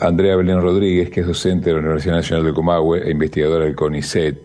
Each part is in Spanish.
Andrea Belén Rodríguez, que es docente de la Universidad Nacional de Comahue e investigadora del CONICET.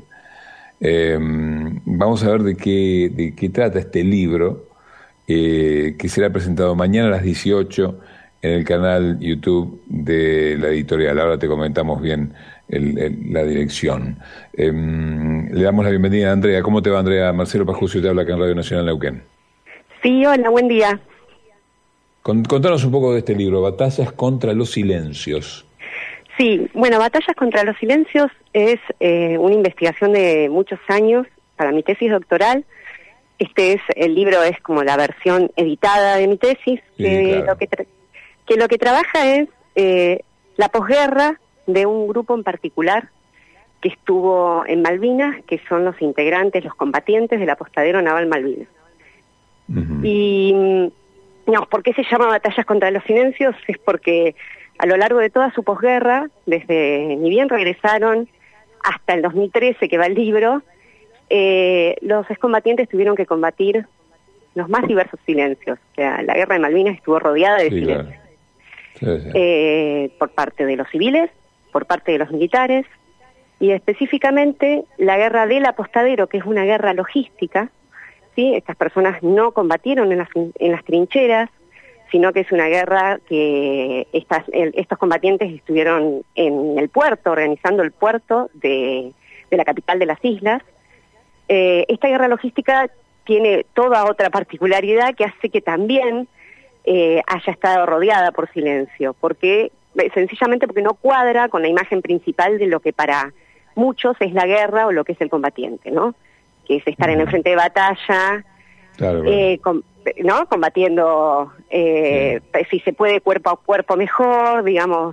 Vamos a ver de qué trata este libro, que será presentado mañana a las 18 en el canal YouTube de la editorial. Ahora te comentamos bien la dirección. Le damos la bienvenida a Andrea. ¿Cómo te va, Andrea? Marcelo Pajucio te habla acá en Radio Nacional Neuquén. Sí, hola, buen día. Contanos un poco de este libro, Batallas contra los Silencios. Sí, bueno, Batallas contra los Silencios es una investigación de muchos años para mi tesis doctoral. El libro es como la versión editada de mi tesis, Sí, que, claro. lo que trabaja es la posguerra de un grupo en particular que estuvo en Malvinas, que son los integrantes, los combatientes del apostadero naval Malvinas. Uh-huh. Y no, ¿por qué se llama Batallas contra los Silencios? Es porque a lo largo de toda su posguerra, desde ni bien regresaron hasta el 2013 que va el libro, los excombatientes tuvieron que combatir los más diversos silencios. O sea, la guerra de Malvinas estuvo rodeada de silencios. Claro. Sí. Por parte de los civiles, por parte de los militares, y específicamente la guerra del apostadero, que es una guerra logística. ¿Sí? Estas personas no combatieron en las trincheras, sino que es una guerra que estos combatientes estuvieron en el puerto, organizando el puerto de la capital de las islas. Esta guerra logística tiene toda otra particularidad que hace que también haya estado rodeada por silencio, sencillamente porque no cuadra con la imagen principal de lo que para muchos es la guerra o lo que es el combatiente, ¿no? Que es estar en el frente de batalla, Claro. ¿no? Combatiendo, si se puede, cuerpo a cuerpo mejor, digamos,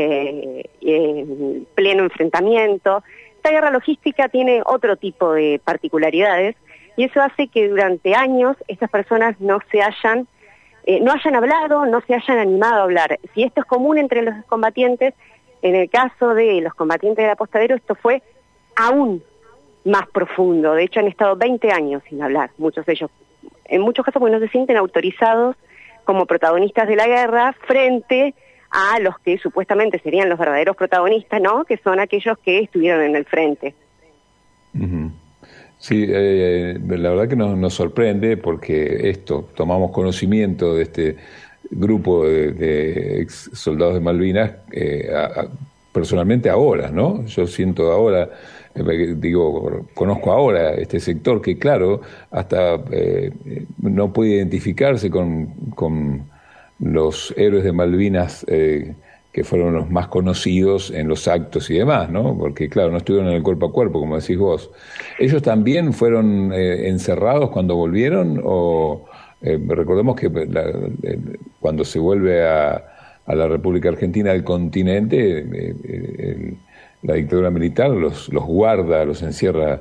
en pleno enfrentamiento. Esta guerra logística tiene otro tipo de particularidades, y eso hace que durante años estas personas no hayan hablado, no se hayan animado a hablar. Si esto es común entre los combatientes, en el caso de los combatientes del apostadero esto fue aún más profundo. De hecho, han estado 20 años sin hablar, muchos de ellos, en muchos casos porque no se sienten autorizados como protagonistas de la guerra frente a los que supuestamente serían los verdaderos protagonistas, ¿no? Que son aquellos que estuvieron en el frente. Uh-huh. Sí, la verdad que nos sorprende porque tomamos conocimiento de este grupo de ex soldados de Malvinas personalmente ahora, ¿no? Yo siento ahora, conozco ahora este sector que, claro, hasta no puede identificarse con los héroes de Malvinas que fueron los más conocidos en los actos y demás, ¿no? Porque, claro, no estuvieron en el cuerpo a cuerpo, como decís vos. ¿Ellos también fueron encerrados cuando volvieron? O recordemos que cuando se vuelve a la República Argentina del continente, la dictadura militar los guarda, los encierra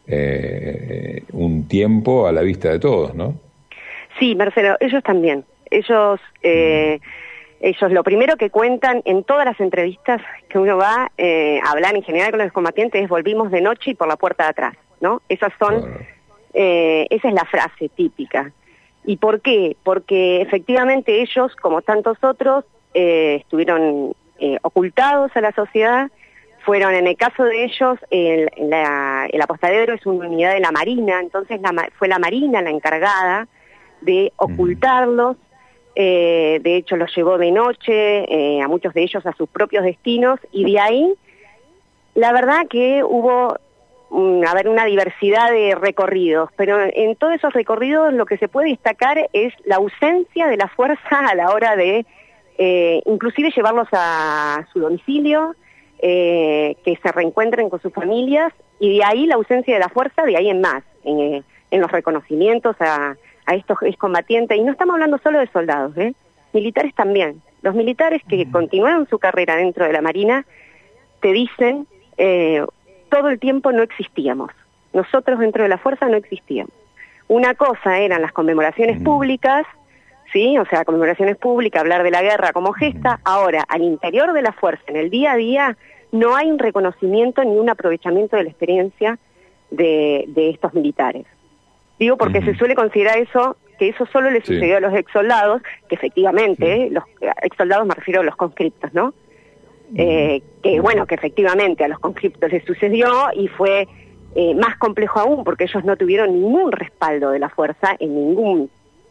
un tiempo a la vista de todos, ¿no? Sí, Marcelo, ellos también. Ellos lo primero que cuentan en todas las entrevistas que uno va a hablar en general con los combatientes es: volvimos de noche y por la puerta de atrás, ¿no? Esa es la frase típica. ¿Y por qué? Porque efectivamente ellos, como tantos otros, estuvieron ocultados a la sociedad. Fueron, en el caso de ellos, el apostadero es una unidad de la Marina, entonces fue la Marina la encargada de ocultarlos. De hecho los llevó de noche, a muchos de ellos a sus propios destinos, y de ahí la verdad que hubo una diversidad de recorridos, pero en todos esos recorridos lo que se puede destacar es la ausencia de la fuerza a la hora de inclusive llevarlos a su domicilio, que se reencuentren con sus familias, y de ahí la ausencia de la fuerza, de ahí en más, en los reconocimientos a estos excombatientes. Y no estamos hablando solo de soldados, militares también. Los militares que continuaron su carrera dentro de la Marina te dicen todo el tiempo no existíamos. Nosotros dentro de la fuerza no existíamos. Una cosa eran las conmemoraciones públicas, ¿sí? O sea, conmemoraciones públicas, hablar de la guerra como gesta. Ahora, al interior de la fuerza, en el día a día, no hay un reconocimiento ni un aprovechamiento de la experiencia de estos militares. Digo porque se suele considerar que eso solo le sucedió a los exsoldados, que efectivamente, los exsoldados me refiero a los conscriptos, ¿no? que bueno, que efectivamente a los conscriptos les sucedió y fue más complejo aún porque ellos no tuvieron ningún respaldo de la fuerza en ningún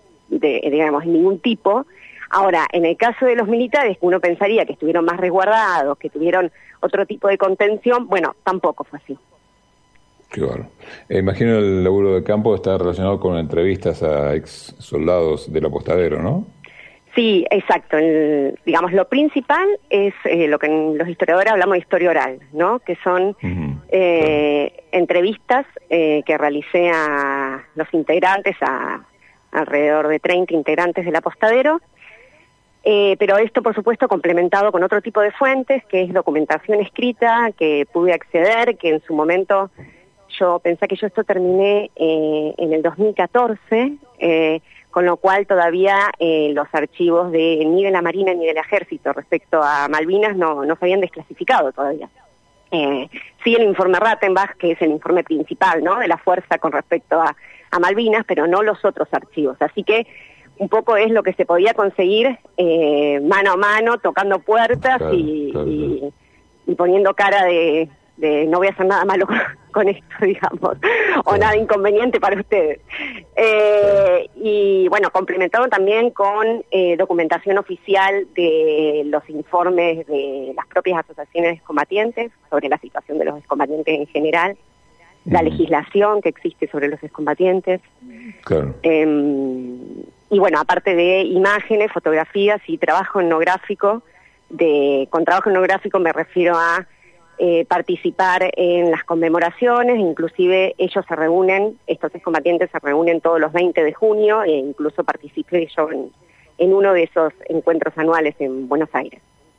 tipo. Ahora, en el caso de los militares, uno pensaría que estuvieron más resguardados, que tuvieron otro tipo de contención, bueno, tampoco fue así. Claro. Imagino el laburo de campo está relacionado con entrevistas a ex soldados del apostadero, ¿no? Sí, exacto. Digamos, lo principal es lo que en los historiadores hablamos de historia oral, ¿no? Que son entrevistas que realicé a los integrantes, a alrededor de 30 integrantes del apostadero, pero esto, por supuesto, complementado con otro tipo de fuentes, que es documentación escrita, que pude acceder, que en su momento yo pensé que yo esto terminé en el 2014, con lo cual todavía los archivos ni de la Marina ni del Ejército respecto a Malvinas no se habían desclasificado todavía. Sí el informe Rattenbach, que es el informe principal, ¿no?, de la fuerza con respecto a Malvinas, pero no los otros archivos. Así que un poco es lo que se podía conseguir mano a mano, tocando puertas, claro, y poniendo cara de no voy a hacer nada malo con esto, digamos, o nada inconveniente para ustedes. Y bueno, complementado también con documentación oficial de los informes de las propias asociaciones excombatientes sobre la situación de los excombatientes en general, la legislación que existe sobre los excombatientes. Claro. Y bueno, aparte de imágenes, fotografías y trabajo etnográfico, con trabajo etnográfico me refiero a participar en las conmemoraciones, inclusive ellos se reúnen, estos excombatientes se reúnen todos los 20 de junio, e incluso participé yo en uno de esos encuentros anuales en Buenos Aires.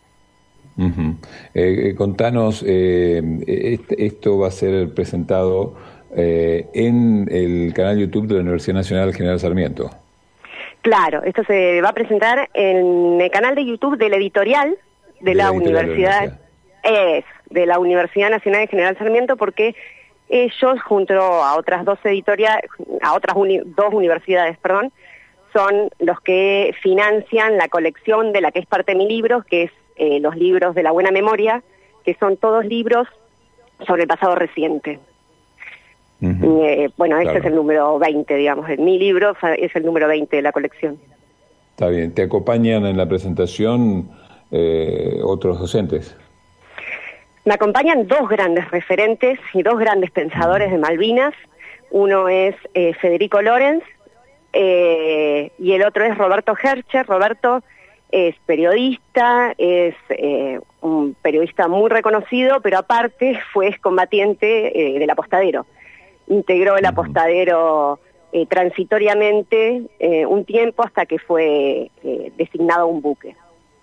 Contanos, esto va a ser presentado en el canal YouTube de la Universidad Nacional General Sarmiento. Claro, esto se va a presentar en el canal de YouTube de la editorial de la Universidad. De la Universidad Nacional de General Sarmiento, porque ellos, junto a otras dos universidades, son los que financian la colección de la que es parte de mi libro, que es los libros de la buena memoria, que son todos libros sobre el pasado reciente. Bueno, este es el número 20, digamos, mi libro es el número 20 de la colección. Está bien. ¿Te acompañan en la presentación otros docentes? Me acompañan dos grandes referentes y dos grandes pensadores de Malvinas. Uno es Federico Lorenz y el otro es Roberto Hercher. Roberto es periodista, es un periodista muy reconocido, pero aparte fue excombatiente del apostadero. Integró el apostadero transitoriamente un tiempo hasta que fue designado un buque.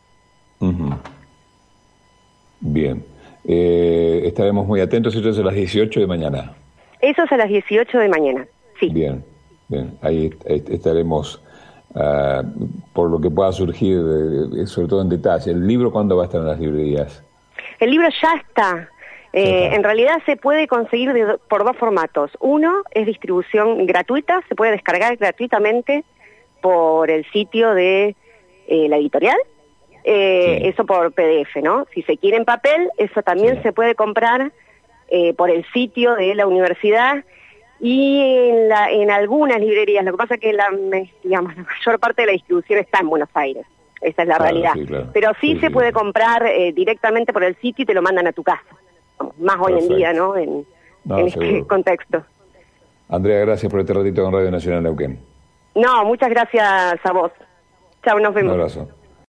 Bien. Estaremos muy atentos, esto es a las 18 de mañana. Eso es a las 18 de mañana, sí. Bien, ahí estaremos por lo que pueda surgir, sobre todo en detalle. ¿El libro cuándo va a estar en las librerías? El libro ya está. En realidad se puede conseguir por dos formatos. Uno es distribución gratuita, se puede descargar gratuitamente por el sitio de la editorial. Eso por PDF, ¿no? Si se quiere en papel, eso también se puede comprar por el sitio de la universidad y en algunas librerías. Lo que pasa es que la mayor parte de la distribución está en Buenos Aires. Esa es la realidad. Sí, claro. Pero sí se puede comprar directamente por el sitio y te lo mandan a tu casa. Más hoy en día, ¿no? En este contexto. Andrea, gracias por este ratito con Radio Nacional Neuquén. No, muchas gracias a vos. Chao, nos vemos. Un abrazo.